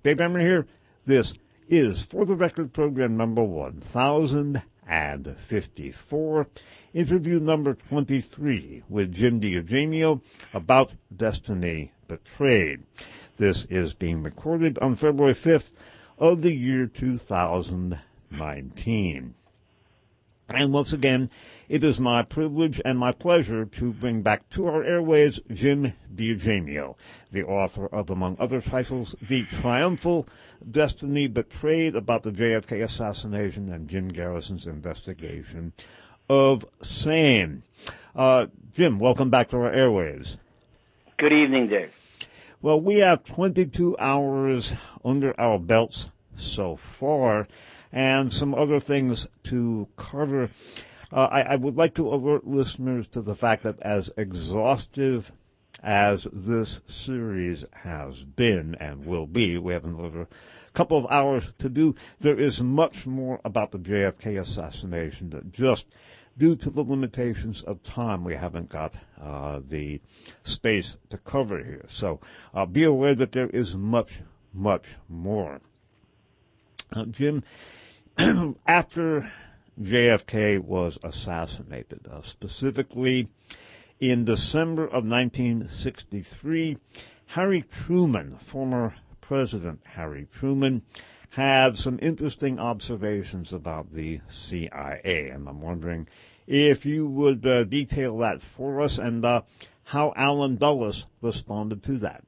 Dave Emory here. This is For the Record program number 1054, interview number 23 with Jim DiEugenio about Destiny Betrayed. This is being recorded on February 5th of the year 2019. And once again, it is my privilege and my pleasure to bring back to our airways Jim DiEugenio, the author of, among other titles, The Triumphal Destiny Betrayed, about the JFK assassination, and Jim Garrison's investigation of same. Jim, welcome back to our airways. Good evening, Dave. Well, we have 22 hours under our belts so far, and some other things to cover. I would like to alert listeners to the fact that as exhaustive as this series has been and will be, we have another couple of hours to do. There is much more about the JFK assassination that just due to the limitations of time, we haven't got the space to cover here. So be aware that there is much, much more. Jim, after JFK was assassinated, specifically in December of 1963, Harry Truman, former President Harry Truman, had some interesting observations about the CIA, and I'm wondering if you would detail that for us and how Allen Dulles responded to that.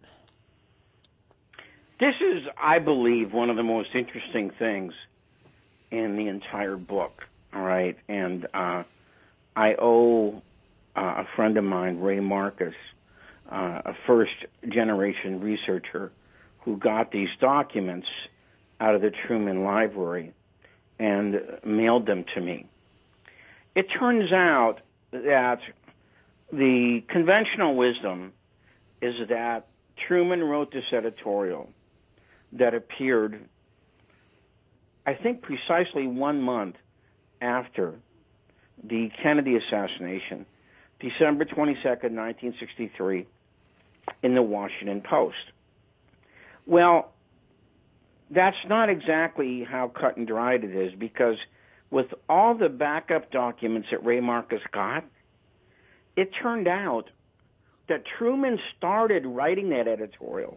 This is, I believe, one of the most interesting things in the entire book, all right? And I owe a friend of mine, Ray Marcus, a first-generation researcher who got these documents out of the Truman Library and mailed them to me. It turns out that the conventional wisdom is that Truman wrote this editorial that appeared, I think, precisely 1 month after the Kennedy assassination, December 22nd, 1963, in the Washington Post. Well, that's not exactly how cut and dried it is, because with all the backup documents that Ray Marcus got, it turned out that Truman started writing that editorial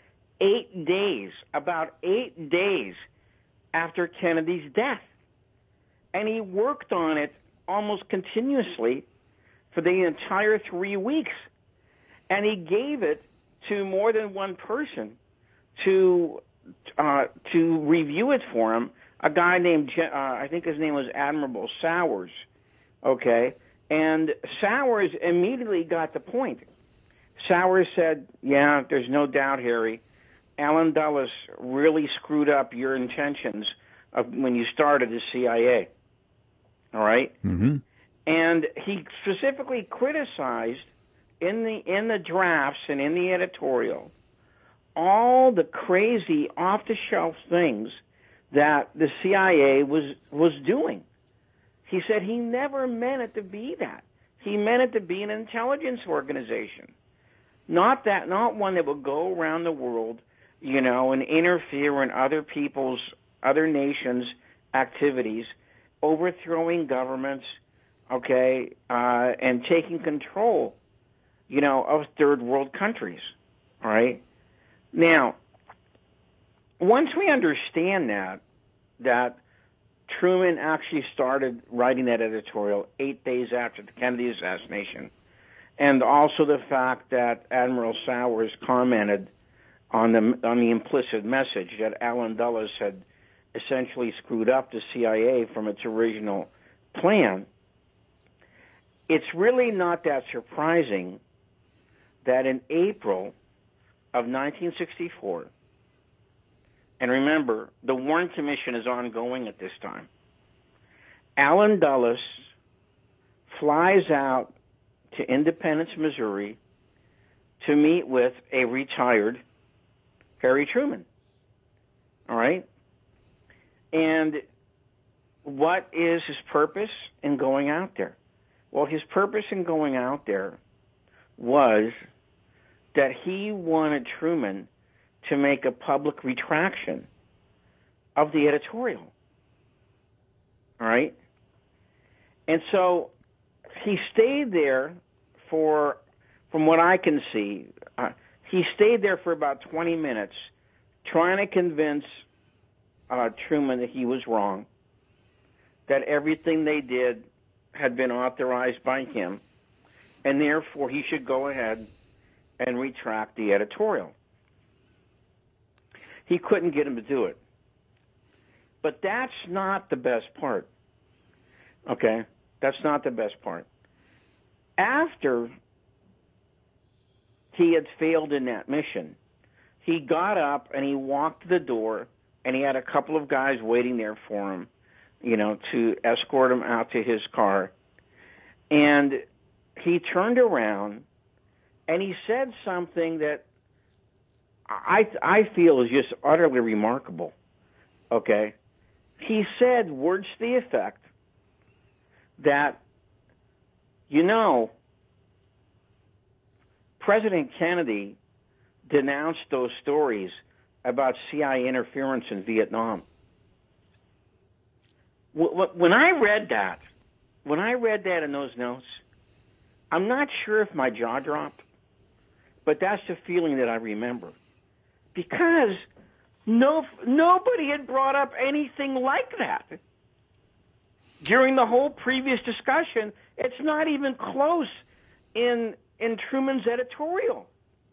about 8 days after Kennedy's death. And he worked on it almost continuously for the entire 3 weeks. And he gave it to more than one person to review it for him, a guy named, I think his name was Admiral Sowers, okay? And Sowers immediately got the point. Sowers said, yeah, there's no doubt, Harry, Allen Dulles really screwed up your intentions of when you started the CIA, all right? Mm-hmm. And he specifically criticized in the drafts and in the editorial all the crazy off-the-shelf things that the CIA was doing. He said he never meant it to be that. He meant it to be an intelligence organization, not one that would go around the world, you know, and interfere in other nations' activities, overthrowing governments, okay, and taking control, you know, of third world countries, all right? Now, once we understand that Truman actually started writing that editorial 8 days after the Kennedy assassination, and also the fact that Admiral Sowers commented on the implicit message that Allen Dulles had essentially screwed up the CIA from its original plan, it's really not that surprising that in April of 1964, and remember, the Warren Commission is ongoing at this time, Allen Dulles flies out to Independence, Missouri, to meet with a retired Harry Truman. All right? And what is his purpose in going out there? Well, his purpose in going out there was that he wanted Truman to make a public retraction of the editorial. All right? And so he stayed there for, from what I can see, he stayed there for about 20 minutes trying to convince Truman that he was wrong, that everything they did had been authorized by him, and therefore he should go ahead and retract the editorial. He couldn't get him to do it. But that's not the best part. Okay? That's not the best part. After he had failed in that mission, he got up and he walked to the door, and he had a couple of guys waiting there for him, you know, to escort him out to his car. And he turned around and he said something that I feel is just utterly remarkable. Okay? He said words to the effect that, you know, President Kennedy denounced those stories about CIA interference in Vietnam. When I read that in those notes, I'm not sure if my jaw dropped, but that's the feeling that I remember. Because nobody had brought up anything like that. During the whole previous discussion, it's not even close in Truman's editorial.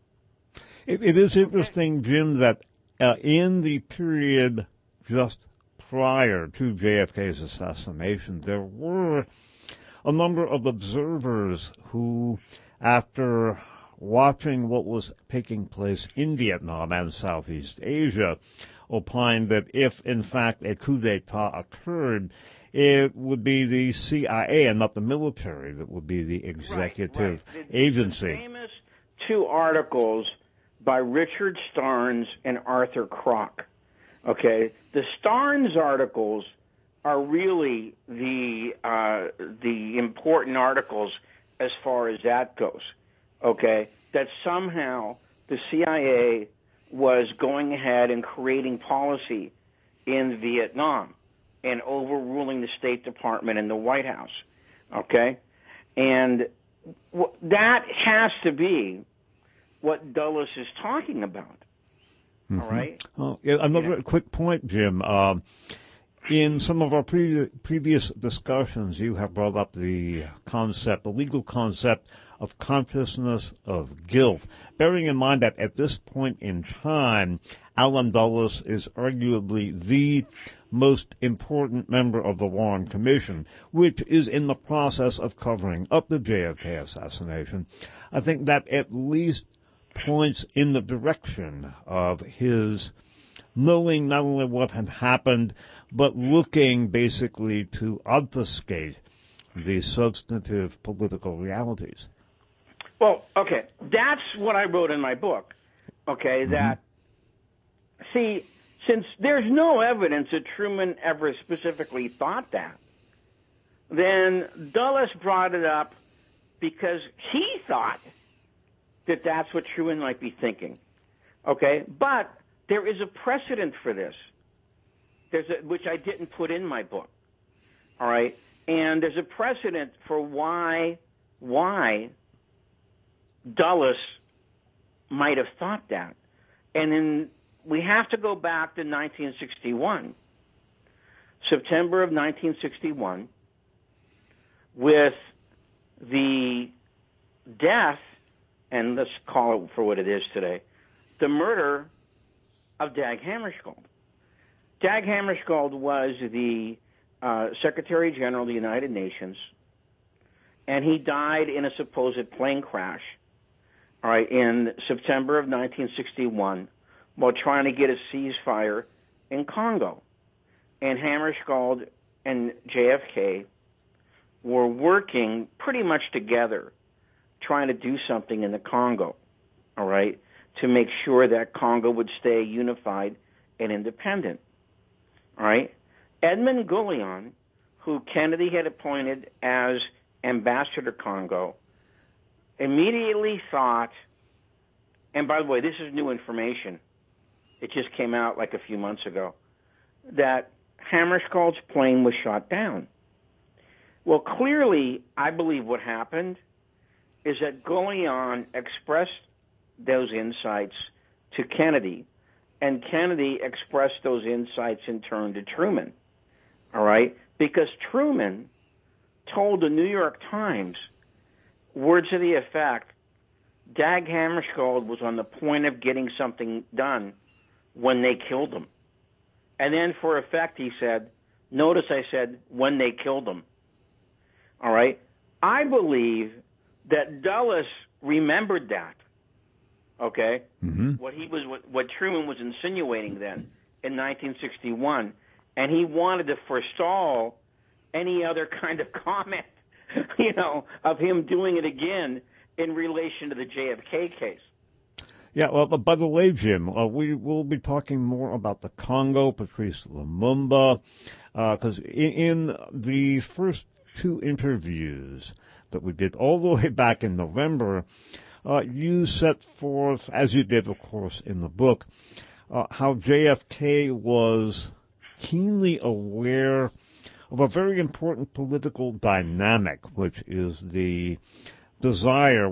It is interesting, Jim, that in the period just prior to JFK's assassination, there were a number of observers who, after watching what was taking place in Vietnam and Southeast Asia, opined that if, in fact, a coup d'etat occurred, it would be the CIA and not the military that would be the executive agency. The famous two articles by Richard Starnes and Arthur Kroc. Okay, the Starnes articles are really the important articles as far as that goes. Okay, that somehow the CIA was going ahead and creating policy in Vietnam and overruling the State Department and the White House. Okay, and that has to be what Dulles is talking about. Mm-hmm. All right. Oh, yeah, another quick point, Jim. In some of our previous discussions, you have brought up the legal concept of consciousness of guilt, bearing in mind that at this point in time, Allen Dulles is arguably the most important member of the Warren Commission, which is in the process of covering up the JFK assassination. I think that at least points in the direction of his knowing not only what had happened, but looking basically to obfuscate the substantive political realities. Well, okay, that's what I wrote in my book. Okay, that, see, since there's no evidence that Truman ever specifically thought that, then Dulles brought it up because he thought that that's what Truman might be thinking. Okay, but there is a precedent for this, which I didn't put in my book. All right, and there's a precedent for why Dulles might have thought that. And then we have to go back to 1961, September of 1961, with the death, and let's call it for what it is today, the murder of Dag Hammarskjöld. Dag Hammarskjöld was the Secretary General of the United Nations, and he died in a supposed plane crash, all right, in September of 1961 while trying to get a ceasefire in Congo. And Hammarskjöld and JFK were working pretty much together trying to do something in the Congo, all right, to make sure that Congo would stay unified and independent, all right? Edmund Gullion, who Kennedy had appointed as ambassador to Congo, immediately thought, and by the way, this is new information, it just came out like a few months ago, that Hammarskjöld's plane was shot down. Well, clearly, I believe what happened is that Goulian expressed those insights to Kennedy, and Kennedy expressed those insights in turn to Truman, all right? Because Truman told the New York Times, words to the effect, Dag Hammarskjöld was on the point of getting something done when they killed him. And then for effect, he said, notice I said, when they killed him. All right? I believe that Dulles remembered that, okay? Mm-hmm. What Truman was insinuating then in 1961, and he wanted to forestall any other kind of comment, of him doing it again in relation to the JFK case. Yeah, well, but by the way, Jim, we will be talking more about the Congo, Patrice Lumumba, because in the first two interviews that we did all the way back in November, you set forth, as you did, of course, in the book, how JFK was keenly aware of a very important political dynamic, which is the desire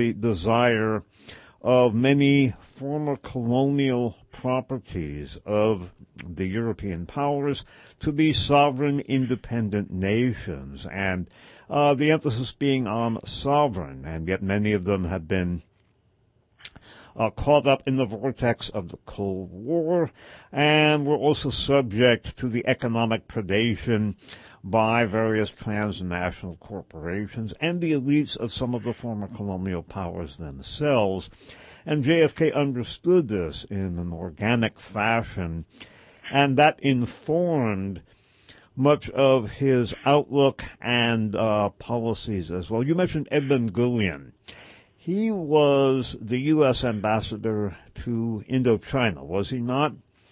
of many former colonial properties of the European powers to be sovereign, independent nations, and the emphasis being on sovereign, and yet many of them have been caught up in the vortex of the Cold War, and were also subject to the economic predation by various transnational corporations and the elites of some of the former colonial powers themselves. And JFK understood this in an organic fashion, and that informed much of his outlook and policies as well. You mentioned Edmund Goulian. He was the U.S. ambassador to Indochina, was he not?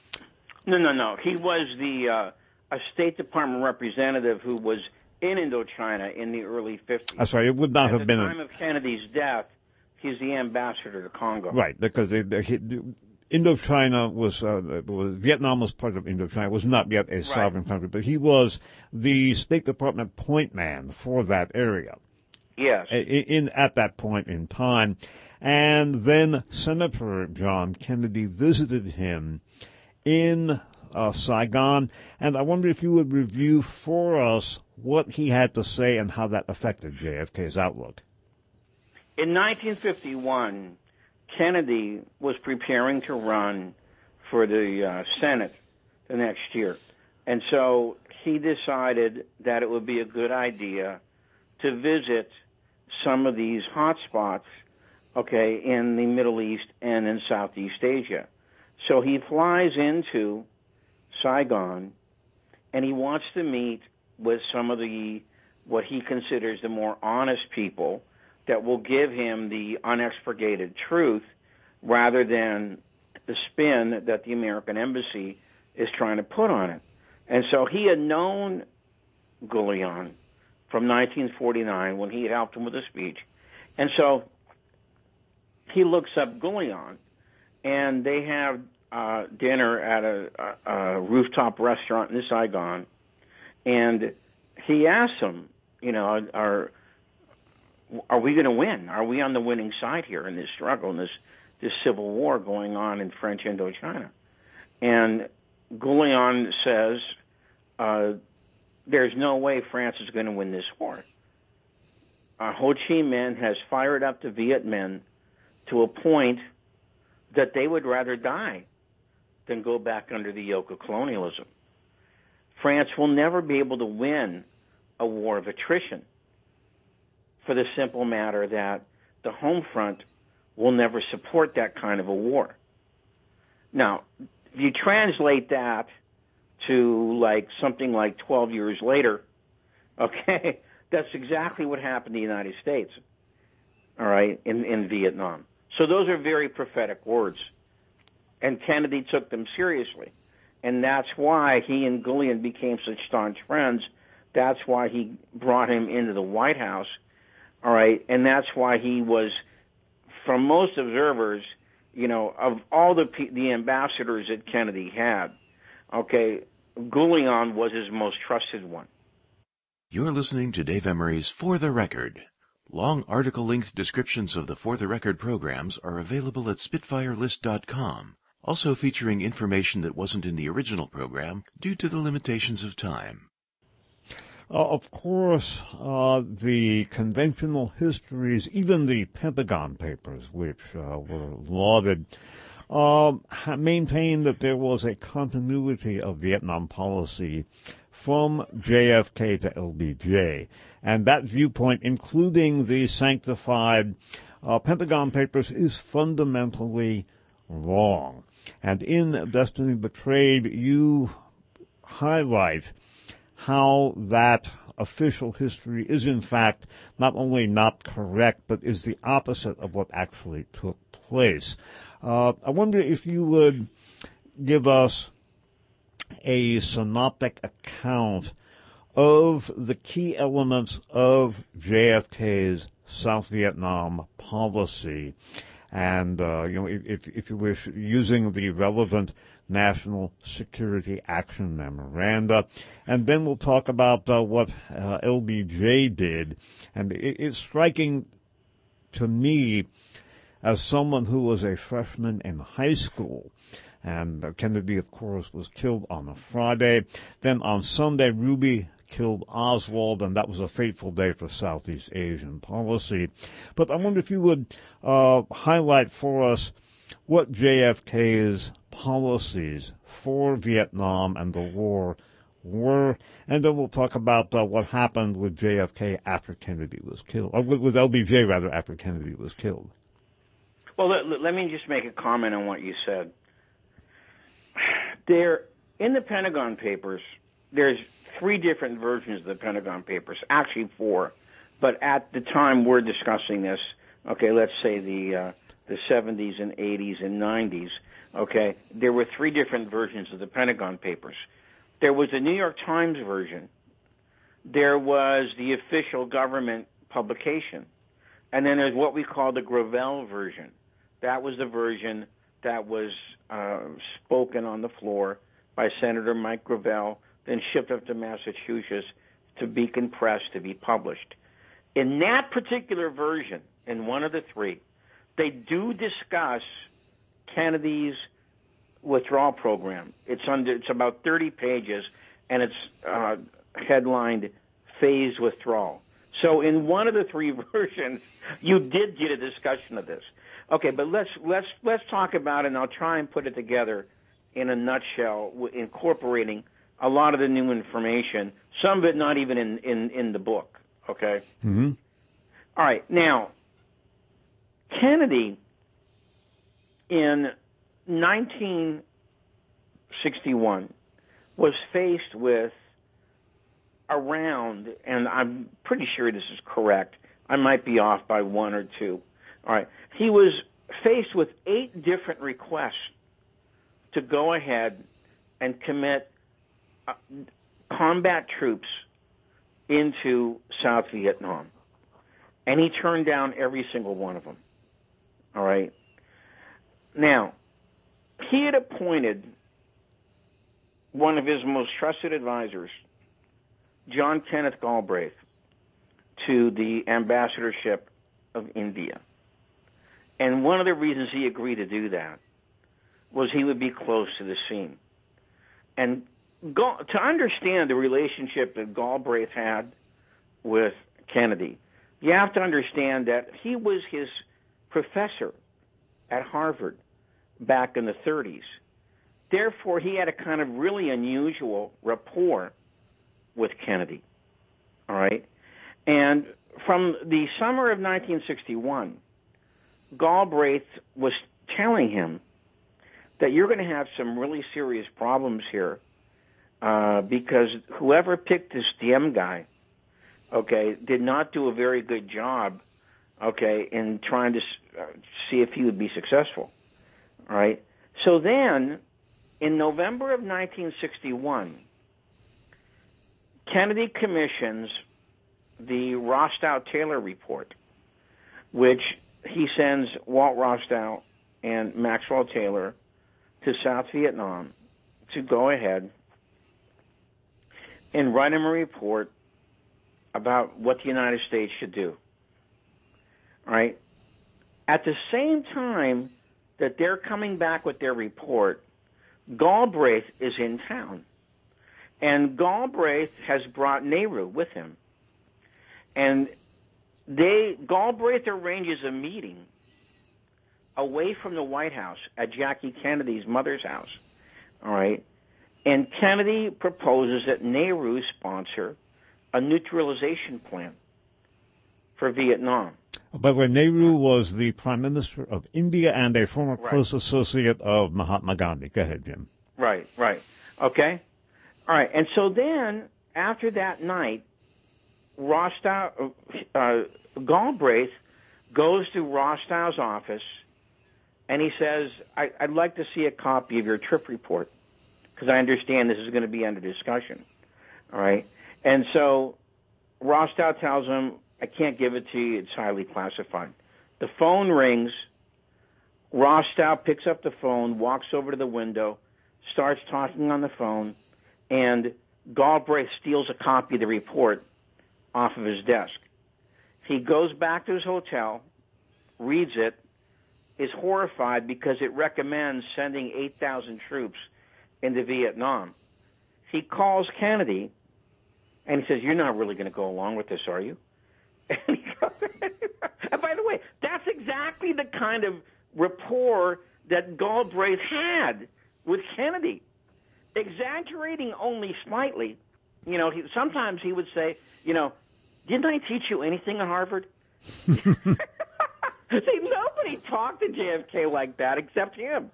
No. He was a State Department representative who was in Indochina in the early 50s. I'm sorry, it would not have been... At the time of Kennedy's death, he's the ambassador to Congo. Right, because Indochina was Vietnam was part of Indochina. It was not yet a sovereign country, but he was the State Department point man for that area. Yes. At that point in time. And then Senator John Kennedy visited him in Saigon, and I wonder if you would review for us what he had to say and how that affected JFK's outlook. In 1951, Kennedy was preparing to run for the Senate the next year, and so he decided that it would be a good idea to visit some of these hot spots, okay, in the Middle East and in Southeast Asia. So he flies into Saigon, and he wants to meet with some of what he considers the more honest people that will give him the unexpurgated truth rather than the spin that the American embassy is trying to put on it. And so he had known Goulian from 1949 when he had helped him with a speech. And so he looks up Goulian, and they have dinner at a rooftop restaurant in Saigon. And he asks him, are we going to win? Are we on the winning side here in this struggle, in this civil war going on in French Indochina? And Goulian says, there's no way France is going to win this war. Ho Chi Minh has fired up the Viet Minh to a point that they would rather die than go back under the yoke of colonialism. France will never be able to win a war of attrition for the simple matter that the home front will never support that kind of a war. Now, if you translate that to something like 12 years later, okay, that's exactly what happened in the United States, all right, in Vietnam. So those are very prophetic words, and Kennedy took them seriously, and that's why he and Goulian became such staunch friends. That's why he brought him into the White House, all right, and that's why he was, from most observers, of all the ambassadors that Kennedy had, okay, Goulion was his most trusted one. You're listening to Dave Emery's For the Record. Long article-length descriptions of the For the Record programs are available at SpitfireList.com, also featuring information that wasn't in the original program due to the limitations of time. Of course, the conventional histories, even the Pentagon Papers, which were lauded, maintained that there was a continuity of Vietnam policy from JFK to LBJ. And that viewpoint, including the sanctified Pentagon Papers, is fundamentally wrong. And in Destiny Betrayed, you highlight how that official history is, in fact, not only not correct, but is the opposite of what actually took place. I wonder if you would give us a synoptic account of the key elements of JFK's South Vietnam policy, and if you wish, using the relevant National Security Action Memoranda, and then we'll talk about what LBJ did. And it's striking to me, as someone who was a freshman in high school, and Kennedy, of course, was killed on a Friday. Then on Sunday, Ruby killed Oswald, and that was a fateful day for Southeast Asian policy. But I wonder if you would highlight for us what JFK's policies for Vietnam and the war were, and then we'll talk about what happened with JFK after Kennedy was killed, or with LBJ, rather, after Kennedy was killed. Well, let me just make a comment on what you said. In the Pentagon Papers, there's 3 different versions of the Pentagon Papers, actually 4, but at the time we're discussing this, okay, let's say the 70s and 80s and 90s, okay, there were 3 different versions of the Pentagon Papers. There was the New York Times version, there was the official government publication, and then there's what we call the Gravel version. That was the version that was spoken on the floor by Senator Mike Gravel, then shipped up to Massachusetts to be compressed, to be published. In that particular version, in one of the 3, they do discuss Kennedy's withdrawal program. It's about 30 pages, and it's headlined "Phased Withdrawal." So in one of the 3 versions, you did get a discussion of this. Okay, but let's talk about it, and I'll try and put it together in a nutshell, incorporating a lot of the new information, some of it not even in the book, okay? Mm-hmm. All right, now, Kennedy, in 1961, was faced with around, and I'm pretty sure this is correct, I might be off by 1 or 2, all right, he was faced with 8 different requests to go ahead and commit combat troops into South Vietnam. And he turned down every single one of them. All right? Now, he had appointed one of his most trusted advisors, John Kenneth Galbraith, to the ambassadorship of India. And one of the reasons he agreed to do that was he would be close to the scene. And to understand the relationship that Galbraith had with Kennedy, you have to understand that he was his professor at Harvard back in the 30s. Therefore, he had a kind of really unusual rapport with Kennedy. All right? And from the summer of 1961, Galbraith was telling him that you're going to have some really serious problems here because whoever picked this Diem guy, okay, did not do a very good job, okay, in trying to see if he would be successful. All right? So then, in November of 1961, Kennedy commissions the Rostow-Taylor report, which he sends Walt Rostow and Maxwell Taylor to South Vietnam to go ahead and write him a report about what the United States should do. All right? At the same time that they're coming back with their report, Galbraith is in town. And Galbraith has brought Nehru with him. And Galbraith arranges a meeting away from the White House at Jackie Kennedy's mother's house. All right? And Kennedy proposes that Nehru sponsor a neutralization plan for Vietnam. By the way, Nehru was the Prime Minister of India and a former close associate of Mahatma Gandhi. Go ahead, Jim. Right. Okay? All right. And so then, after that night, Galbraith goes to Rostow's office, and he says, I'd like to see a copy of your trip report, because I understand this is going to be under discussion. All right? And so Rostow tells him, I can't give it to you. It's highly classified. The phone rings. Rostow picks up the phone, walks over to the window, starts talking on the phone, and Galbraith steals a copy of the report off of his desk. He goes back to his hotel, reads it, is horrified because it recommends sending 8,000 troops into Vietnam. He calls Kennedy, and he says, you're not really going to go along with this, are you? And by the way, that's exactly the kind of rapport that Galbraith had with Kennedy. Exaggerating only slightly. You know, sometimes he would say, didn't I teach you anything at Harvard? See, nobody talked to JFK like that except him,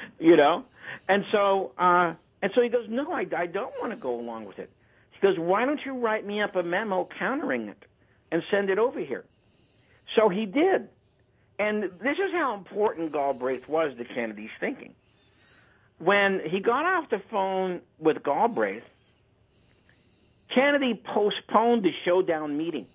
And so he goes, no, I don't want to go along with it. He goes, why don't you write me up a memo countering it and send it over here? So he did. And this is how important Galbraith was to Kennedy's thinking. When he got off the phone with Galbraith, Kennedy postponed the showdown meeting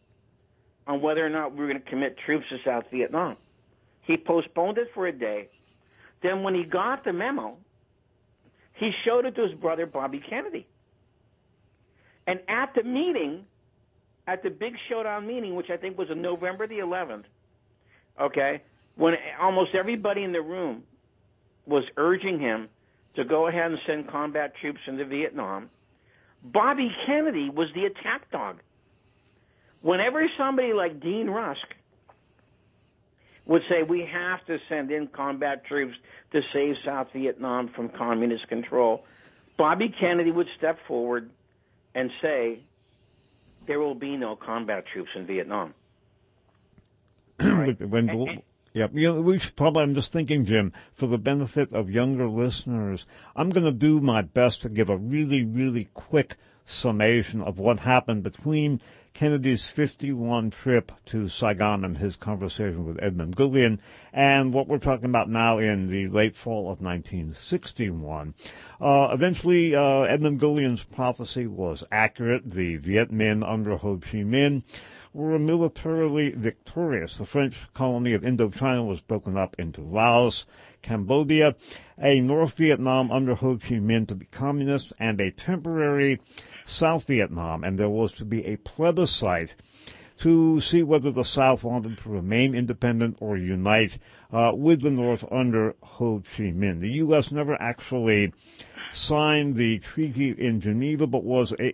on whether or not we were going to commit troops to South Vietnam. He postponed it for a day. Then when he got the memo, he showed it to his brother, Bobby Kennedy. And at the meeting, at the big showdown meeting, which I think was on November the 11th, okay, when almost everybody in the room was urging him to go ahead and send combat troops into Vietnam, Bobby Kennedy was the attack dog. Whenever somebody like Dean Rusk would say, we have to send in combat troops to save South Vietnam from communist control, Bobby Kennedy would step forward and say, there will be no combat troops in Vietnam. Right? We should probably, I'm just thinking, Jim, for the benefit of younger listeners, I'm going to do my best to give a really, really quick summation of what happened between Kennedy's 51 trip to Saigon and his conversation with Edmund Gullion and what we're talking about now in the late fall of 1961. Eventually, Edmund Gullion's prophecy was accurate. The Viet Minh under Ho Chi Minh were militarily victorious. The French colony of Indochina was broken up into Laos, Cambodia, a North Vietnam under Ho Chi Minh to be communist, and a temporary South Vietnam, and there was to be a plebiscite to see whether the South wanted to remain independent or unite with the North under Ho Chi Minh. The U.S. never actually signed the treaty in Geneva, but the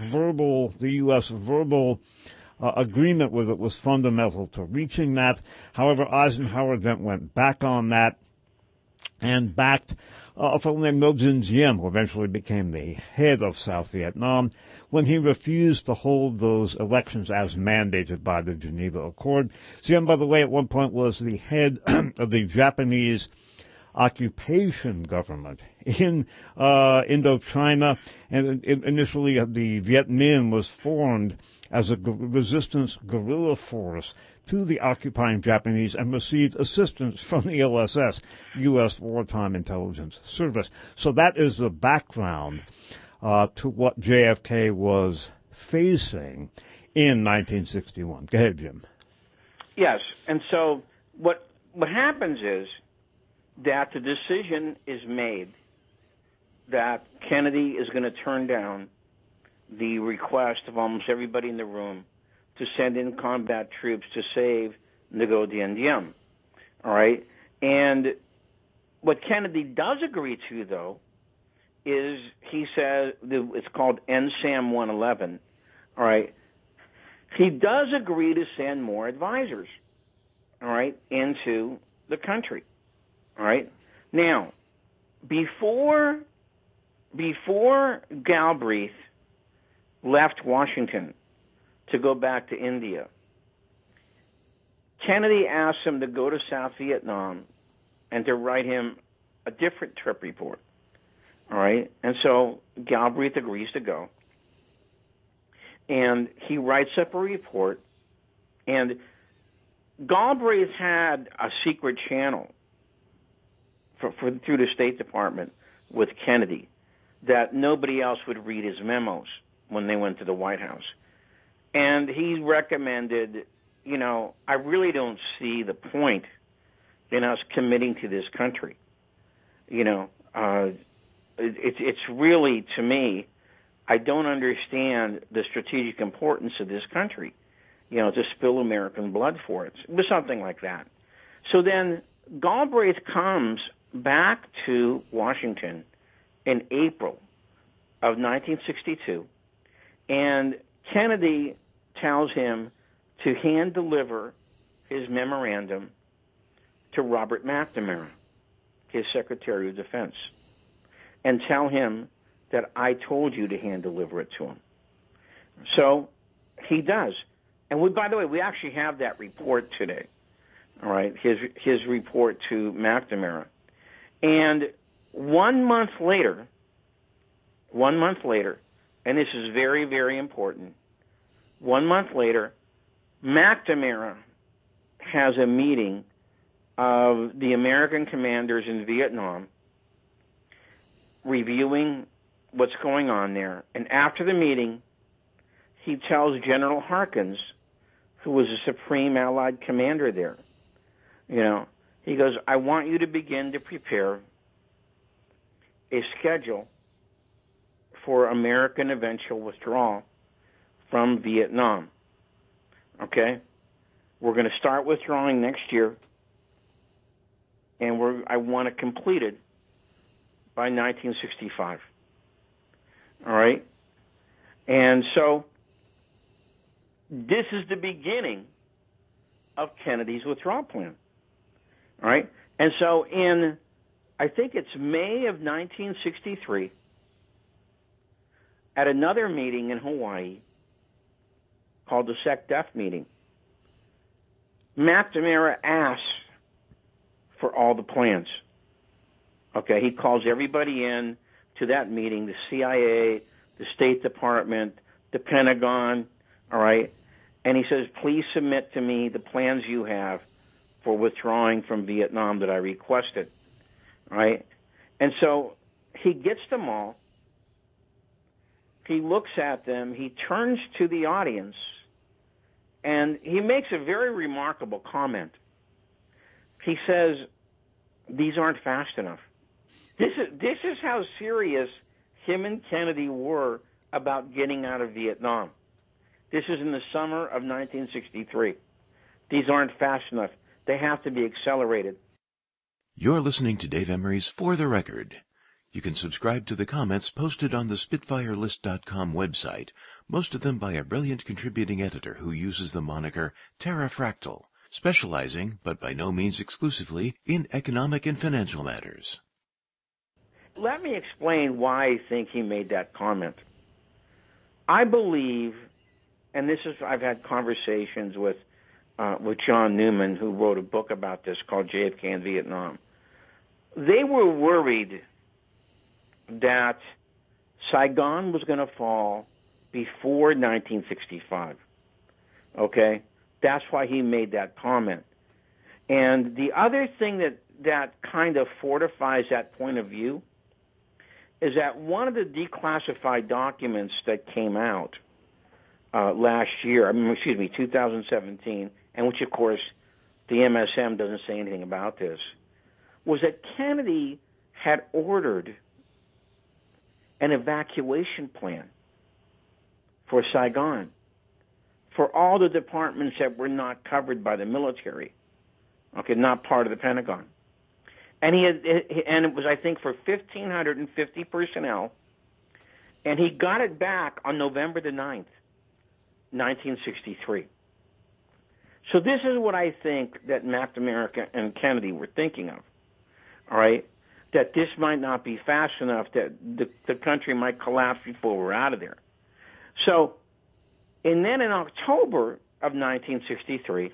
U.S. verbal agreement with it was fundamental to reaching that. However, Eisenhower then went back on that and backed a fellow named Ngo Dinh Diem, who eventually became the head of South Vietnam, when he refused to hold those elections as mandated by the Geneva Accord. Diem, by the way, at one point was the head of the Japanese occupation government in Indochina, and initially the Viet Minh was formed as a resistance guerrilla force to the occupying Japanese and received assistance from the LSS, U.S. Wartime Intelligence Service. So that is the background to what JFK was facing in 1961. Go ahead, Jim. Yes, and so what happens is that the decision is made that Kennedy is going to turn down the request of almost everybody in the room to send in combat troops to save Ngo Dien Diem. All right? And what Kennedy does agree to, though, is he says it's called NSAM 111. All right? He does agree to send more advisors, all right, into the country. All right? Now, before Galbraith left Washington to go back to India, Kennedy asked him to go to South Vietnam and to write him a different trip report. All right? And so Galbraith agrees to go. And he writes up a report. And Galbraith had a secret channel through the State Department with Kennedy that nobody else would read his memos when they went to the White House. And he recommended, I really don't see the point in us committing to this country. It's really, to me, I don't understand the strategic importance of this country, to spill American blood for it. It was something like that. So then Galbraith comes back to Washington in April of 1962, and Kennedy tells him to hand deliver his memorandum to Robert McNamara, his Secretary of Defense, and tell him that I told you to hand deliver it to him. So he does. And by the way, we actually have that report today, all right, his report to McNamara. And 1 month later, and this is very, very important, 1 month later, McNamara has a meeting of the American commanders in Vietnam reviewing what's going on there. And after the meeting, he tells General Harkins, who was a supreme Allied commander there, he goes, I want you to begin to prepare a schedule for American eventual withdrawal from Vietnam. Okay? We're going to start withdrawing next year, and I want to complete it by 1965. All right? And so this is the beginning of Kennedy's withdrawal plan. All right? And so I think it's May of 1963, at another meeting in Hawaii called the SecDef meeting, McNamara asks for all the plans. Okay, he calls everybody in to that meeting, the CIA, the State Department, the Pentagon, all right? And he says, please submit to me the plans you have for withdrawing from Vietnam that I requested, all right? And so he gets them all. He looks at them. He turns to the audience, and he makes a very remarkable comment. He says, these aren't fast enough. This is how serious him and Kennedy were about getting out of Vietnam. This is in the summer of 1963. These aren't fast enough. They have to be accelerated. You're listening to Dave Emery's For the Record. You can subscribe to the comments posted on the SpitfireList.com website, most of them by a brilliant contributing editor who uses the moniker Terrafractal, specializing, but by no means exclusively, in economic and financial matters. Let me explain why I think he made that comment. I believe, and I've had conversations with John Newman, who wrote a book about this called JFK in Vietnam. They were worried that Saigon was going to fall before 1965. Okay? That's why he made that comment. And the other thing that kind of fortifies that point of view is that one of the declassified documents that came out last year, 2017, and which, of course, the MSM doesn't say anything about this, was that Kennedy had ordered an evacuation plan for Saigon for all the departments that were not covered by the military, okay, not part of the Pentagon. And it was, I think, for 1,550 personnel, and he got it back on November the 9th, 1963. So this is what I think that McNamara and Kennedy were thinking of, all right, that this might not be fast enough, that the country might collapse before we're out of there. So, and then in October of 1963,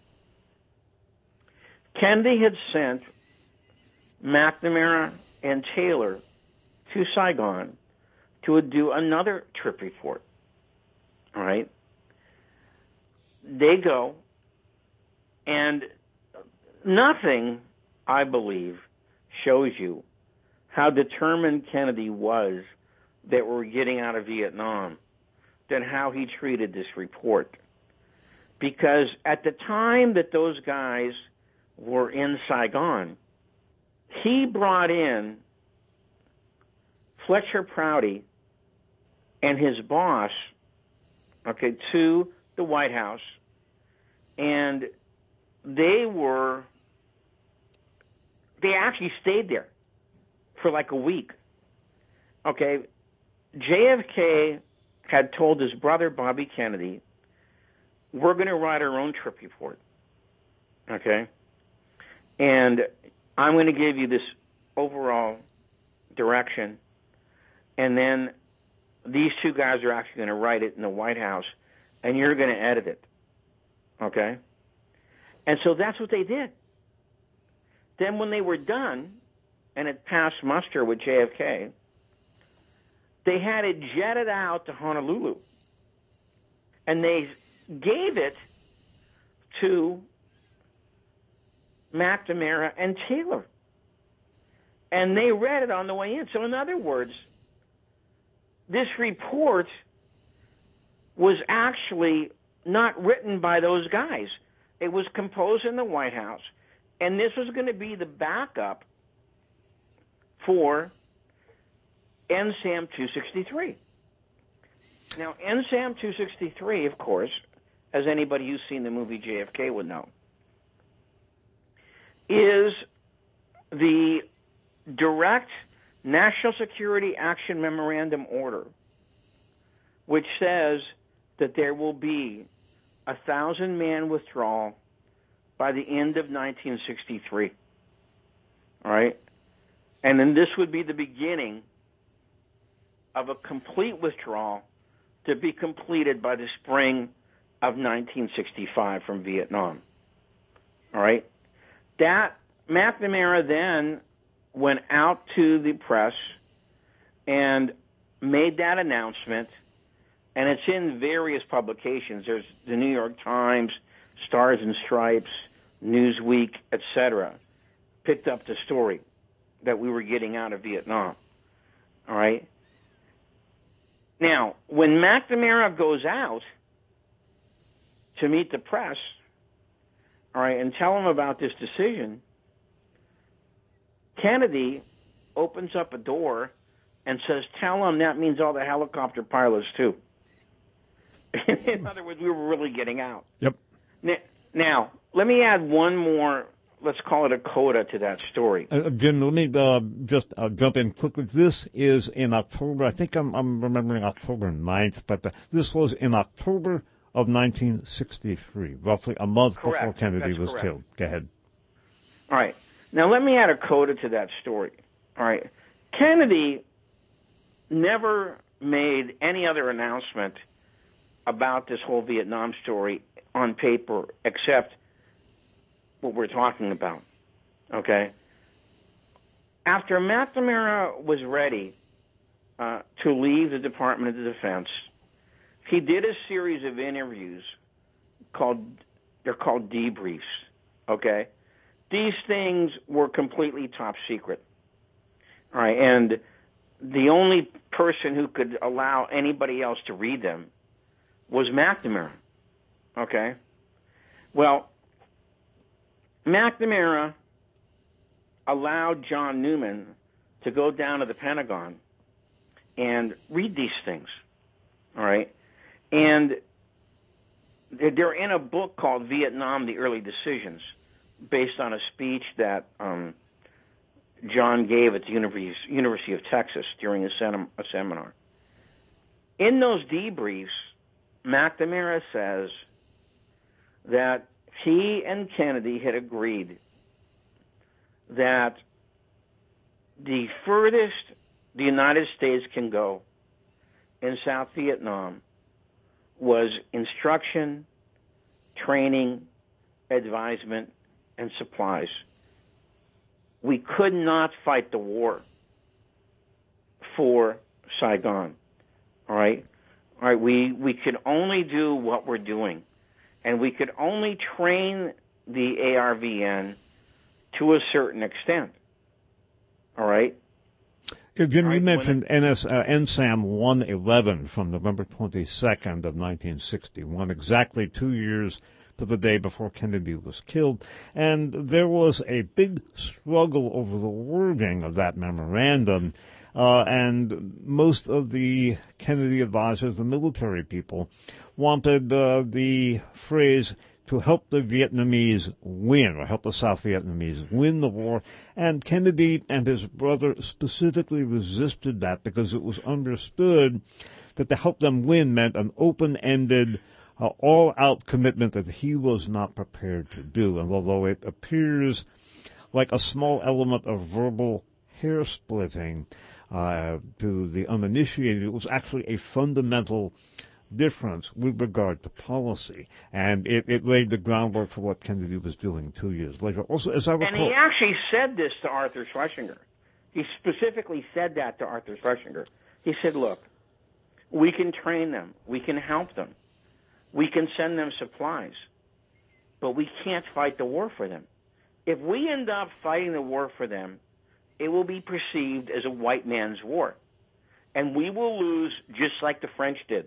Kennedy had sent McNamara and Taylor to Saigon to do another trip report. All right? They go, and nothing, I believe, shows you how determined Kennedy was that we're getting out of Vietnam than how he treated this report. Because at the time that those guys were in Saigon, he brought in Fletcher Prouty and his boss, okay, to the White House, and they actually stayed there for like a week. Okay, JFK had told his brother Bobby Kennedy, we're going to write our own trip report. Okay? And I'm going to give you this overall direction, and then these two guys are actually going to write it in the White House, and you're going to edit it. Okay? And so that's what they did. Then when they were done, and it passed muster with JFK, they had it jetted out to Honolulu. And they gave it to McNamara and Taylor. And they read it on the way in. So in other words, this report was actually not written by those guys. It was composed in the White House. And this was going to be the backup for NSAM 263. Now, NSAM 263, of course, as anybody who's seen the movie JFK would know, is the direct National Security Action Memorandum Order, which says that there will be 1,000-man withdrawal by the end of 1963. All right? And then this would be the beginning of a complete withdrawal to be completed by the spring of 1965 from Vietnam. All right? That McNamara then went out to the press and made that announcement, and it's in various publications. There's the New York Times, Stars and Stripes, Newsweek, etc. picked up the story that we were getting out of Vietnam. All right? Now, when McNamara goes out to meet the press, all right, and tell them about this decision, Kennedy opens up a door and says, tell them that means all the helicopter pilots, too. In other words, we were really getting out. Yep. Now, let me add one more, let's call it a coda to that story. Jim, let me just jump in quickly. This is in October. I think I'm remembering October 9th, but this was in October of 1963, roughly a month before Kennedy was killed. Go ahead. All right. Now, let me add a coda to that story. All right. Kennedy never made any other announcement about this whole Vietnam story on paper except what we're talking about. Okay? After McNamara was ready to leave the Department of Defense, he did a series of interviews they're called debriefs. Okay? These things were completely top secret. All right, and the only person who could allow anybody else to read them was McNamara. Okay? Well, McNamara allowed John Newman to go down to the Pentagon and read these things, all right? And they're in a book called Vietnam, The Early Decisions, based on a speech that John gave at the University of Texas during a seminar. In those debriefs, McNamara says that he and Kennedy had agreed that the furthest the United States can go in South Vietnam was instruction, training, advisement, and supplies. We could not fight the war for Saigon. All right? All right, we could only do what we're doing. And we could only train the ARVN to a certain extent. All right? Jim, you mentioned NSAM 111 from November 22nd of 1961, exactly 2 years to the day before Kennedy was killed. And there was a big struggle over the wording of that memorandum. And most of the Kennedy advisors, the military people, wanted the phrase to help the Vietnamese win, or help the South Vietnamese win the war. And Kennedy and his brother specifically resisted that because it was understood that to help them win meant an open-ended, all-out commitment that he was not prepared to do. And although it appears like a small element of verbal hair-splitting to the uninitiated, it was actually a fundamental difference with regard to policy, and it laid the groundwork for what Kennedy was doing 2 years later. Also, as I recall, and he actually said this to Arthur Schlesinger. He specifically said that to Arthur Schlesinger. He said, look, we can train them, we can help them, we can send them supplies, but we can't fight the war for them. If we end up fighting the war for them, it will be perceived as a white man's war, and we will lose just like the French did.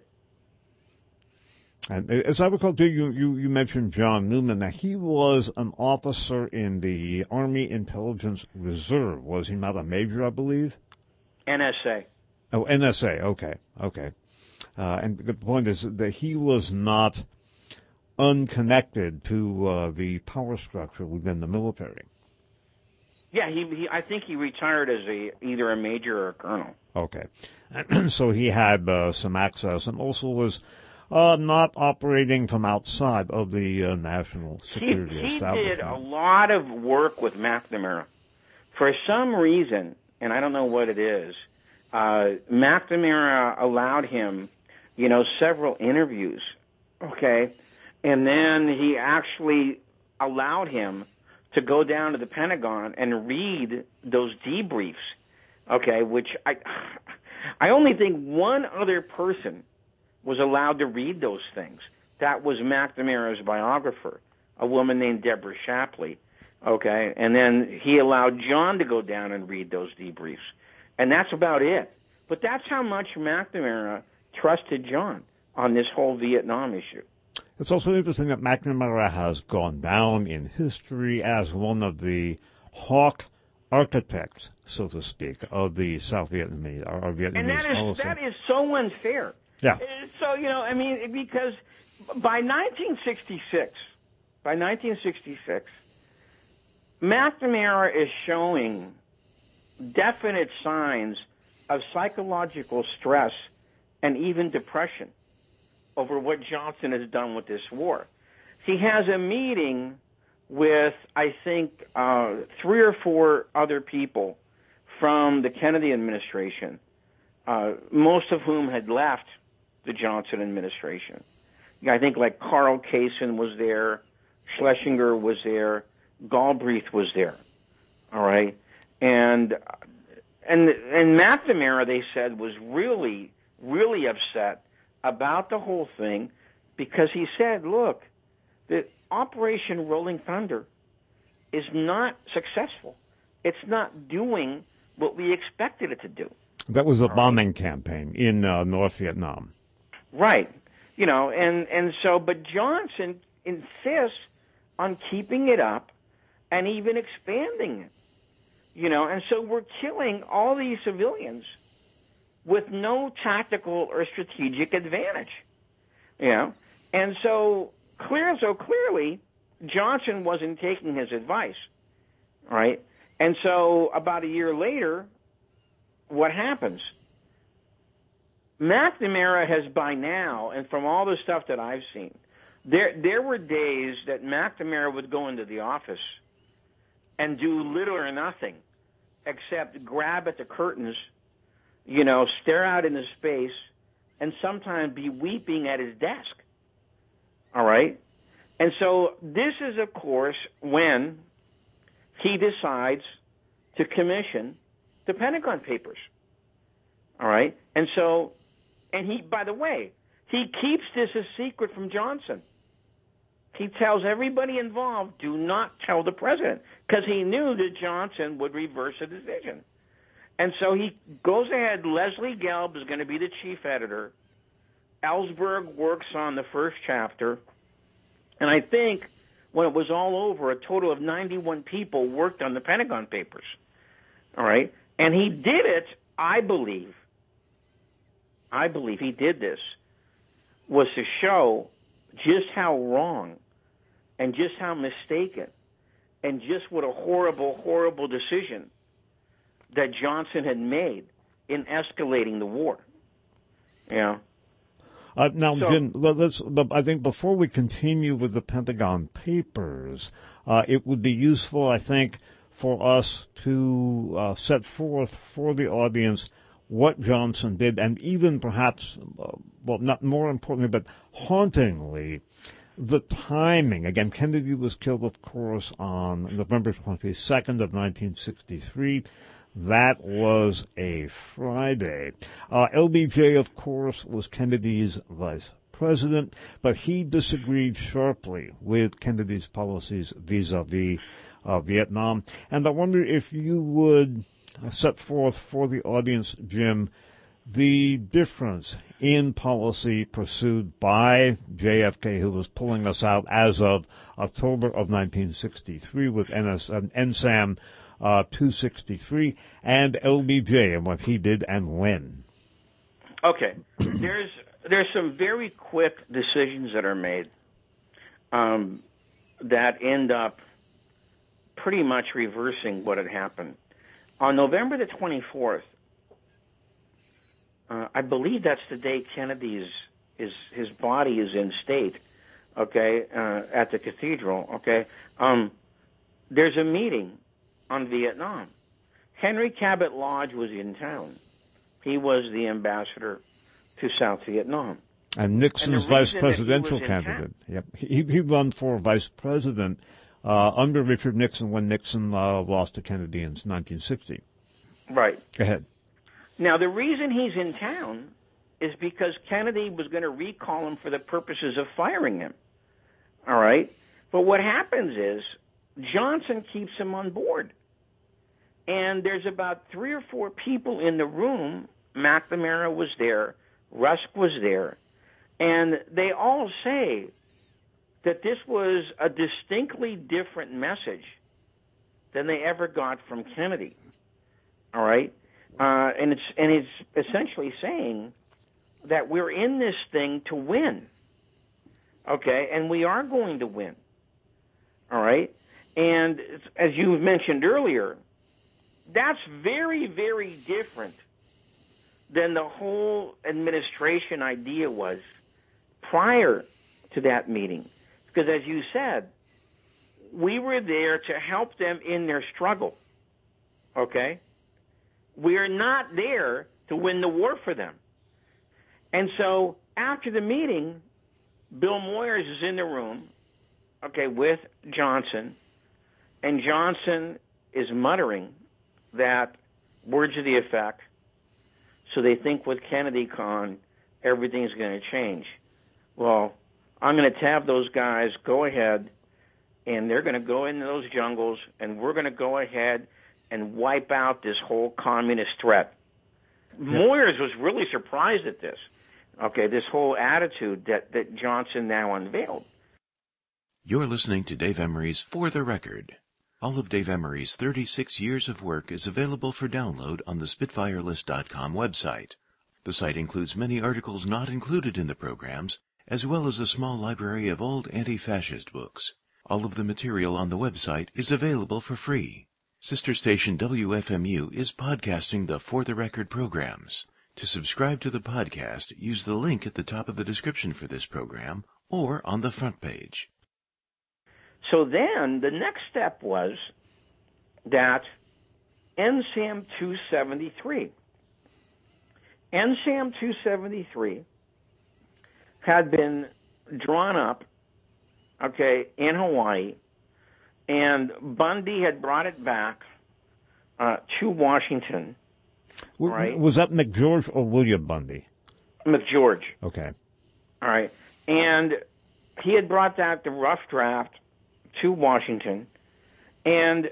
And as I recall, too, you mentioned John Newman. Now, he was an officer in the Army Intelligence Reserve. Was he not a major, I believe? NSA. Oh, NSA. Okay. And the point is that he was not unconnected to the power structure within the military. Yeah, I think he retired as either a major or a colonel. Okay. So he had some access, and also was not operating from outside of the national security establishment. He did a lot of work with McNamara. For some reason, and I don't know what it is, McNamara allowed him, several interviews, okay? And then he actually allowed him to go down to the Pentagon and read those debriefs, okay, which I only think one other person was allowed to read those things. That was McNamara's biographer, a woman named Deborah Shapley, okay? And then he allowed John to go down and read those debriefs. And that's about it. But that's how much McNamara trusted John on this whole Vietnam issue. It's also interesting that McNamara has gone down in history as one of the hawk architects, so to speak, of the South Vietnamese, or Vietnamese policy. And that is so unfair. Yeah. So, because by 1966, McNamara is showing definite signs of psychological stress and even depression over what Johnson has done with this war. He has a meeting with, I think, 3 or 4 other people from the Kennedy administration, most of whom had left the Johnson administration. I think like Carl Kaysen was there, Schlesinger was there, Galbraith was there. All right, and McNamara, they said, was really, really upset about the whole thing because he said, look, the Operation Rolling Thunder is not successful. It's not doing what we expected it to do. That was a bombing campaign in North Vietnam. Right. And so, but Johnson insists on keeping it up and even expanding it. And so we're killing all these civilians with no tactical or strategic advantage, And so clearly, Johnson wasn't taking his advice, right? And so about a year later, what happens? McNamara has by now, and from all the stuff that I've seen, there were days that McNamara would go into the office and do little or nothing except grab at the curtains, stare out into space, and sometimes be weeping at his desk. All right? And so this is, of course, when he decides to commission the Pentagon Papers. All right? And he, by the way, he keeps this a secret from Johnson. He tells everybody involved, do not tell the president, because he knew that Johnson would reverse the decision. And so he goes ahead. Leslie Gelb is going to be the chief editor. Ellsberg works on the first chapter. And I think when it was all over, a total of 91 people worked on the Pentagon Papers. All right? And he did it, I believe he did this, was to show just how wrong and just how mistaken and just what a horrible, horrible decision that Johnson had made in escalating the war. Now, Jim, I think before we continue with the Pentagon Papers, it would be useful, I think, for us to set forth for the audience what Johnson did, and even perhaps, not more importantly, but hauntingly, the timing. Again, Kennedy was killed, of course, on November 22nd of 1963. That was a Friday. LBJ, of course, was Kennedy's vice president, but he disagreed sharply with Kennedy's policies vis-a-vis Vietnam. And I wonder if you would set forth for the audience, Jim, the difference in policy pursued by JFK, who was pulling us out as of October of 1963 with NSAM 263, and LBJ and what he did and when. Okay. There's some very quick decisions that are made that end up pretty much reversing what had happened. On November the 24th, I believe that's the day Kennedy's his body is in state, okay, at the cathedral, okay. There's a meeting on Vietnam. Henry Cabot Lodge was in town. He was the ambassador to South Vietnam. And Nixon's vice presidential candidate. Yep, he run for vice president under Richard Nixon when Nixon lost to Kennedy in 1960. Right. Go ahead. Now, the reason he's in town is because Kennedy was going to recall him for the purposes of firing him. All right? But what happens is Johnson keeps him on board. And there's about 3 or 4 people in the room. McNamara was there. Rusk was there. And they all say that this was a distinctly different message than they ever got from Kennedy. All right? And it's essentially saying that we're in this thing to win. Okay? And we are going to win. All right? And as you mentioned earlier, that's very, very different than the whole administration idea was prior to that meeting. Because as you said, we were there to help them in their struggle. Okay? We are not there to win the war for them. And so after the meeting, Bill Moyers is in the room, okay, with Johnson, and Johnson is muttering that words to the effect, so they think with Kennedy gone, everything's going to change. Well, I'm going to have those guys go ahead, and they're going to go into those jungles, and we're going to go ahead and wipe out this whole communist threat. Yep. Moyers was really surprised at this, okay, this whole attitude that Johnson now unveiled. You're listening to Dave Emery's For the Record. All of Dave Emery's 36 years of work is available for download on the SpitfireList.com website. The site includes many articles not included in the programs, as well as a small library of old anti-fascist books. All of the material on the website is available for free. Sister station WFMU is podcasting the For the Record programs. To subscribe to the podcast, use the link at the top of the description for this program or on the front page. So then the next step was that NSAM 273. NSAM 273 had been drawn up, in Hawaii, and Bundy had brought it back to Washington. Right? Was that McGeorge or William Bundy? McGeorge. Okay. All right. And he had brought that, the rough draft, to Washington. And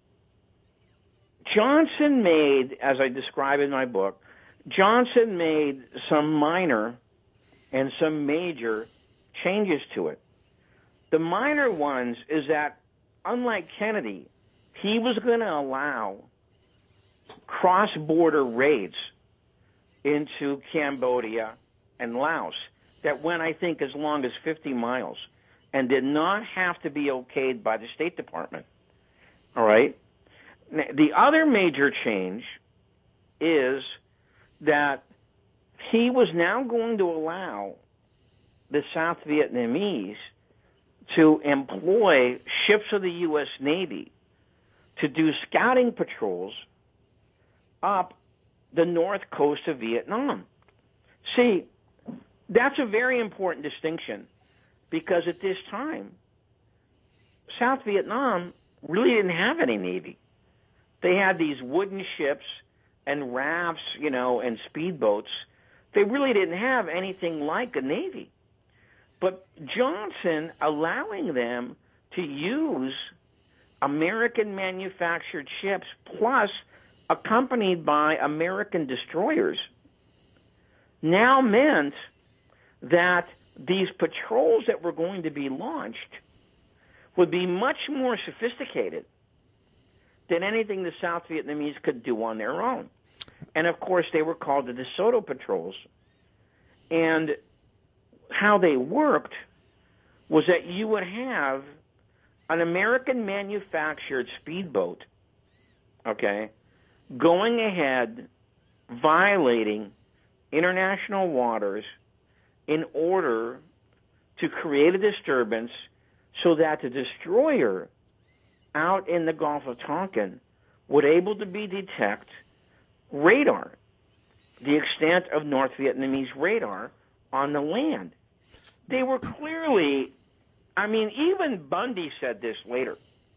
Johnson made, as I describe in my book, Johnson made some minor and some major changes to it. The minor ones is that, unlike Kennedy, he was going to allow cross-border raids into Cambodia and Laos that went, I think, as long as 50 miles and did not have to be okayed by the State Department. All right? The other major change is that he was now going to allow the South Vietnamese to employ ships of the U.S. Navy to do scouting patrols up the north coast of Vietnam. See, that's a very important distinction because at this time, South Vietnam really didn't have any Navy. They had these wooden ships and rafts, and speedboats. They really didn't have anything like a Navy. But Johnson allowing them to use American-manufactured ships plus accompanied by American destroyers now meant that these patrols that were going to be launched would be much more sophisticated than anything the South Vietnamese could do on their own. And, of course, they were called the DeSoto patrols. And how they worked was that you would have an American-manufactured speedboat, going ahead, violating international waters in order to create a disturbance so that the destroyer out in the Gulf of Tonkin would able to be detect radar, the extent of North Vietnamese radar on the land. They were clearly, even Bundy said this later.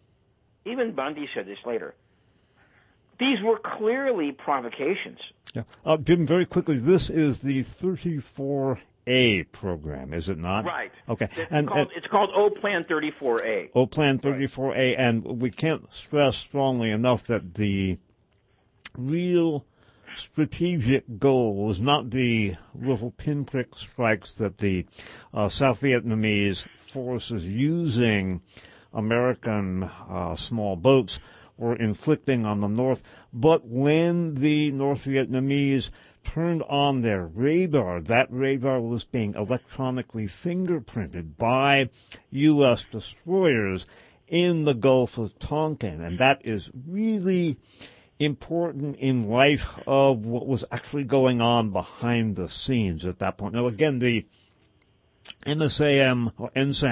These were clearly provocations. Yeah. Jim, very quickly, this is the 34A program, is it not? Right. Okay. It's called O-Plan 34A. O-Plan 34A, right. And we can't stress strongly enough that the real strategic goal was not the little pinprick strikes that the South Vietnamese forces using American small boats were inflicting on the North, but when the North Vietnamese turned on their radar, that radar was being electronically fingerprinted by U.S. destroyers in the Gulf of Tonkin, and that is really important in light of what was actually going on behind the scenes at that point. Now, again, the NSAM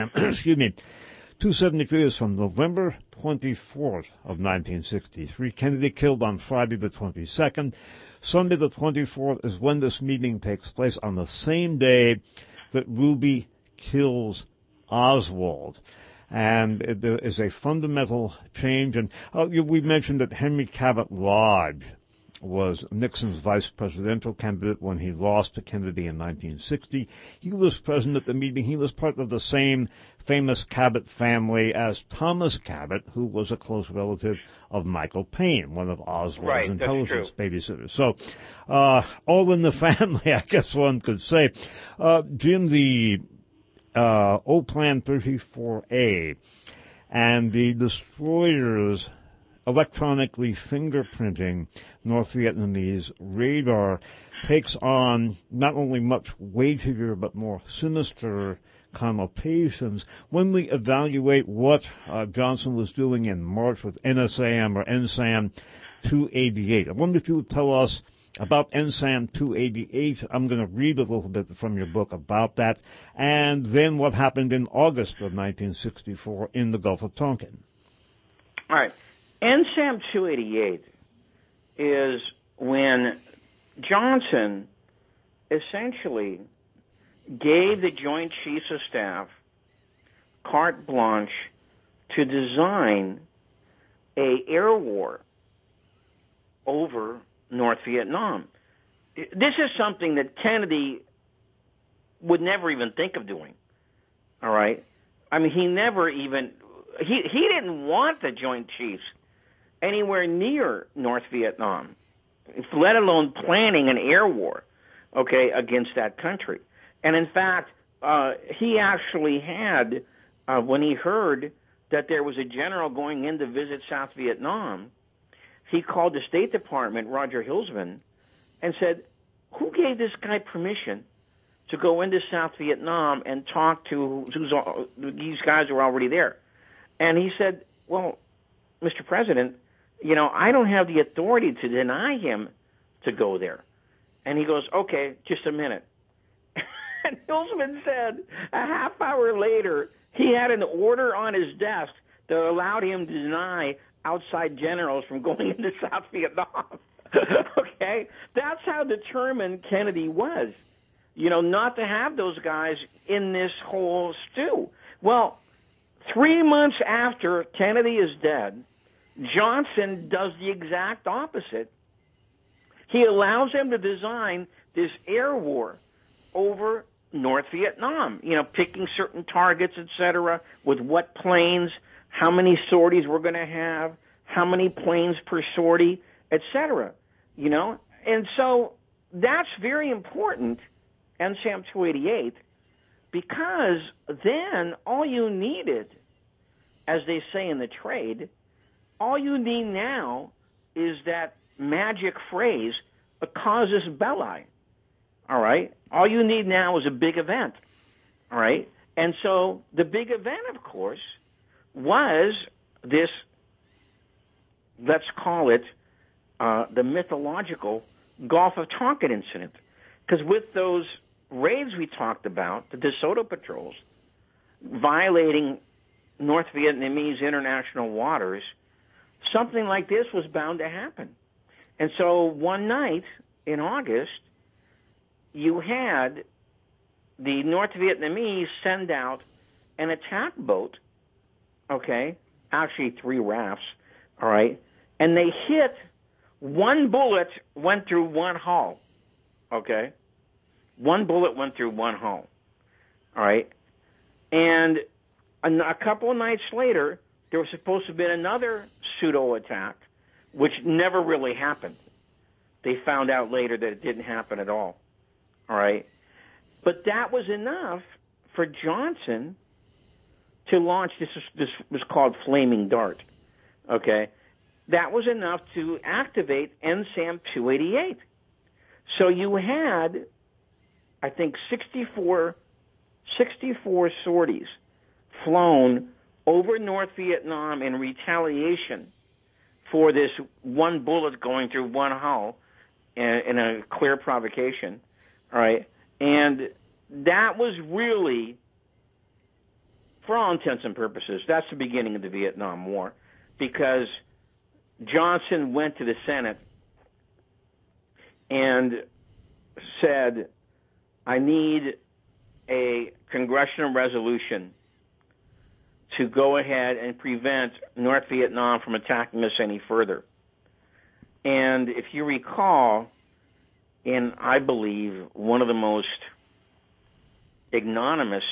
273 is from November 24th of 1963. Kennedy killed on Friday the 22nd. Sunday the 24th is when this meeting takes place, on the same day that Ruby kills Oswald. And there is a fundamental change. And we mentioned that Henry Cabot Lodge was Nixon's vice presidential candidate when he lost to Kennedy in 1960. He was present at the meeting. He was part of the same famous Cabot family as Thomas Cabot, who was a close relative of Michael Paine, one of Oswald's intelligence babysitters. So, all in the family, I guess one could say. Jim, the O-Plan 34A, and the destroyers electronically fingerprinting North Vietnamese radar takes on not only much weightier but more sinister connotations when we evaluate what Johnson was doing in March with NSAM or NSAM 288. I wonder if you would tell us about NSAM 288. I'm going to read a little bit from your book about that, and then what happened in August of 1964 in the Gulf of Tonkin. All right. NSAM 288 is when Johnson essentially gave the Joint Chiefs of Staff carte blanche to design a air war over North Vietnam. This is something that Kennedy would never even think of doing. All right? I mean, he never even he didn't want the Joint Chiefs anywhere near North Vietnam, let alone planning an air war, okay, against that country. And in fact, he actually had, when he heard that there was a general going in to visit South Vietnam, he called the State Department, Roger Hilsman, and said, who gave this guy permission to go into South Vietnam and talk to these guys who were already there? And he said, well, Mr. President, I don't have the authority to deny him to go there. And he goes, okay, just a minute. And Hilsman said a half hour later, he had an order on his desk that allowed him to deny outside generals from going into South Vietnam. Okay? That's how determined Kennedy was, not to have those guys in this whole stew. Well, 3 months after Kennedy is dead, Johnson does the exact opposite. He allows them to design this air war over North Vietnam, picking certain targets, etc., with what planes, how many sorties we're going to have, how many planes per sortie, etc., And so that's very important, NSAM 288, because then all you needed, as they say in the trade, all you need now is that magic phrase, a casus belli. All right? All you need now is a big event. All right? And so the big event, of course, was this, let's call it, the mythological Gulf of Tonkin incident. Because with those raids we talked about, the DeSoto patrols, violating North Vietnamese international waters, something like this was bound to happen. And so one night in August, you had the North Vietnamese send out an attack boat, okay, actually 3 rafts, all right, and they hit, one bullet went through one hull, okay? One bullet went through one hull, all right? And a couple of nights later, there was supposed to have been another pseudo-attack, which never really happened. They found out later that it didn't happen at all. All right? But that was enough for Johnson to launch, this was called Flaming Dart. Okay? That was enough to activate NSAM 288. So you had, I think, 64 sorties flown over North Vietnam in retaliation for this one bullet going through one hull in a clear provocation. All right? And that was really, for all intents and purposes, that's the beginning of the Vietnam War, because Johnson went to the Senate and said, I need a congressional resolution to go ahead and prevent North Vietnam from attacking us any further. And if you recall, in, I believe, one of the most ignominious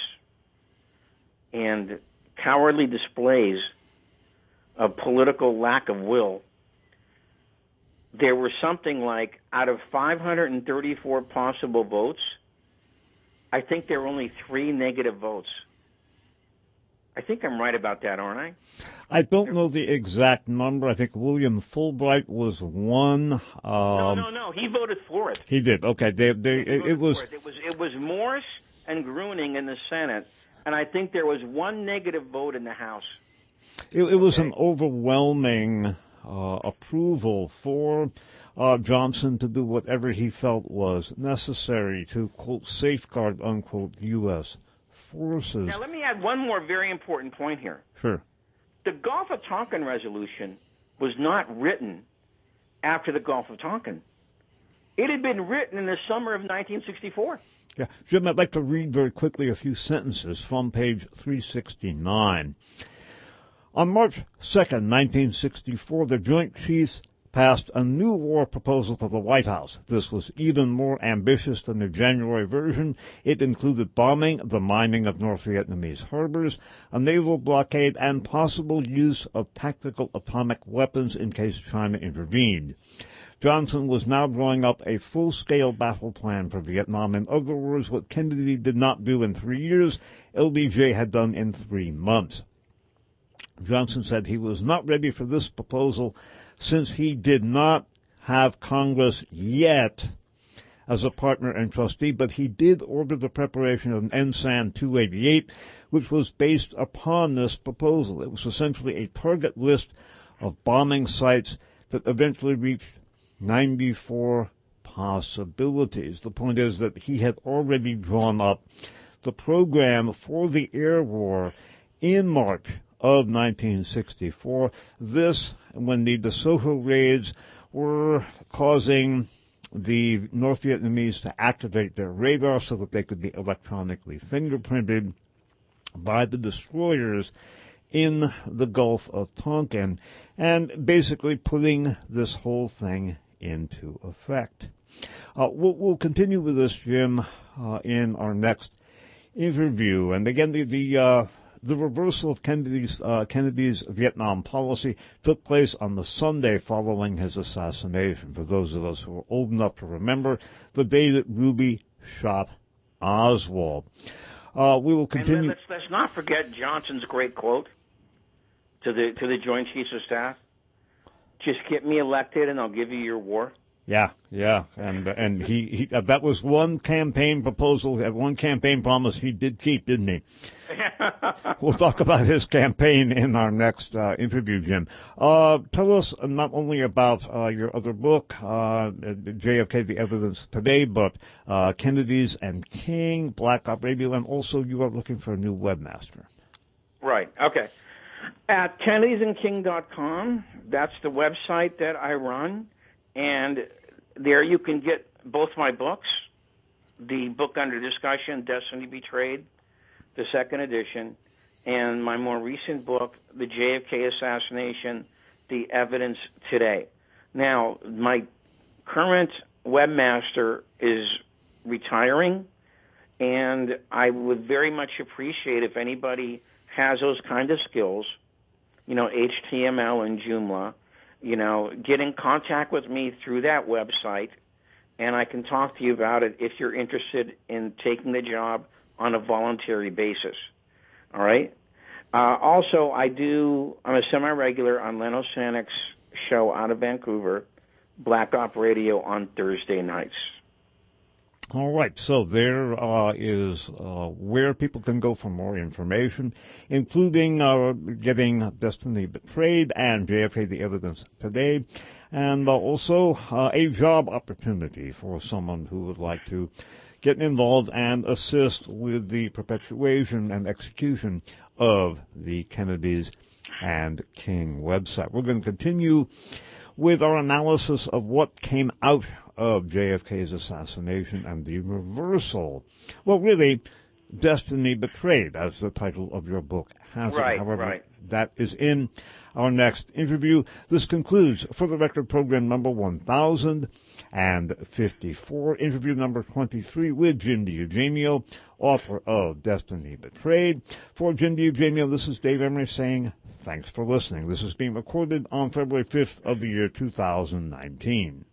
and cowardly displays of political lack of will, there were something like, out of 534 possible votes, I think there were only 3 negative votes. I think I'm right about that, aren't I? I don't know the exact number. I think William Fulbright was one. No. He voted for it. He did. Okay. It was. It was Morse and Gruening in the Senate, and I think there was one negative vote in the House. It was an overwhelming approval for Johnson to do whatever he felt was necessary to, quote, safeguard, unquote, U.S. forces. Now, let me add one more very important point here. Sure. The Gulf of Tonkin resolution was not written after the Gulf of Tonkin. It had been written in the summer of 1964. Yeah. Jim, I'd like to read very quickly a few sentences from page 369. On March 2nd, 1964, the Joint Chiefs passed a new war proposal to the White House. This was even more ambitious than the January version. It included bombing the mining of North Vietnamese harbors, a naval blockade, and possible use of tactical atomic weapons in case China intervened. Johnson was now drawing up a full-scale battle plan for Vietnam. In other words, what Kennedy did not do in 3 years, LBJ had done in 3 months. Johnson said he was not ready for this proposal since he did not have Congress yet as a partner and trustee, but he did order the preparation of an NSAN 288, which was based upon this proposal. It was essentially a target list of bombing sites that eventually reached 94 possibilities. The point is that he had already drawn up the program for the air war in March of 1964. This, when the DeSoto raids were causing the North Vietnamese to activate their radar so that they could be electronically fingerprinted by the destroyers in the Gulf of Tonkin, and basically putting this whole thing into effect. We'll continue with this, Jim, in our next interview. And again, the reversal of Kennedy's Vietnam policy took place on the Sunday following his assassination. For those of us who are old enough to remember, the day that Ruby shot Oswald. We will continue. And let's not forget Johnson's great quote to the Joint Chiefs of Staff: "Just get me elected, and I'll give you your war." Yeah, and he that was one campaign proposal, one campaign promise he did keep, didn't he? We'll talk about his campaign in our next interview, Jim. Tell us not only about your other book, JFK, The Evidence Today, but Kennedy's and King, Black Op Radio, and also you are looking for a new webmaster. Right, okay. At kennedysandking.com, that's the website that I run, and there you can get both my books, the book under discussion, Destiny Betrayed, the second edition, and my more recent book, The JFK Assassination, The Evidence Today. Now, my current webmaster is retiring, and I would very much appreciate if anybody has those kind of skills, HTML and Joomla, get in contact with me through that website, and I can talk to you about it if you're interested in taking the job on a voluntary basis. All right? Also, I'm a semi-regular on Leno Sanik's show out of Vancouver, Black Op Radio, on Thursday nights. All right, so there is where people can go for more information, including getting Destiny Betrayed and JFK, The Evidence Today, and also a job opportunity for someone who would like to get involved and assist with the perpetuation and execution of the Kennedys and King website. We're going to continue with our analysis of what came out of JFK's assassination and the reversal. Well, really, Destiny Betrayed, as the title of your book has it. However, right. That is in our next interview. This concludes For the Record program number 1054, interview number 23 with Jim DiEugenio, author of Destiny Betrayed. For Jim DiEugenio, this is Dave Emery saying thanks for listening. This is being recorded on February 5th of the year 2019.